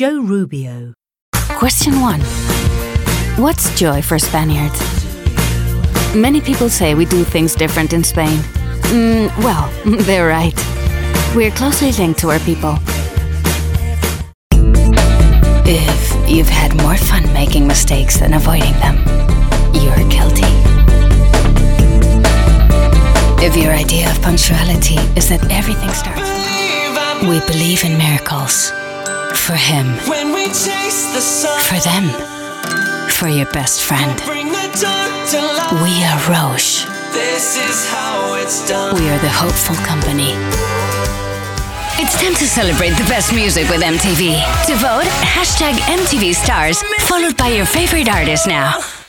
Joe Rubio. Question 1. What's joy for Spaniards? Many people say we do things different in Spain. Well, they're right. We're closely linked to our people. If you've had more fun making mistakes than avoiding them, you're guilty. If your idea of punctuality is that everything starts... We believe in miracles. For him. When we chase the sun. For them. For your best friend. We are Roche. This is how it's done. We are the hopeful company. It's time to celebrate the best music with MTV. To vote, #MTV Stars, followed by your favorite artist now.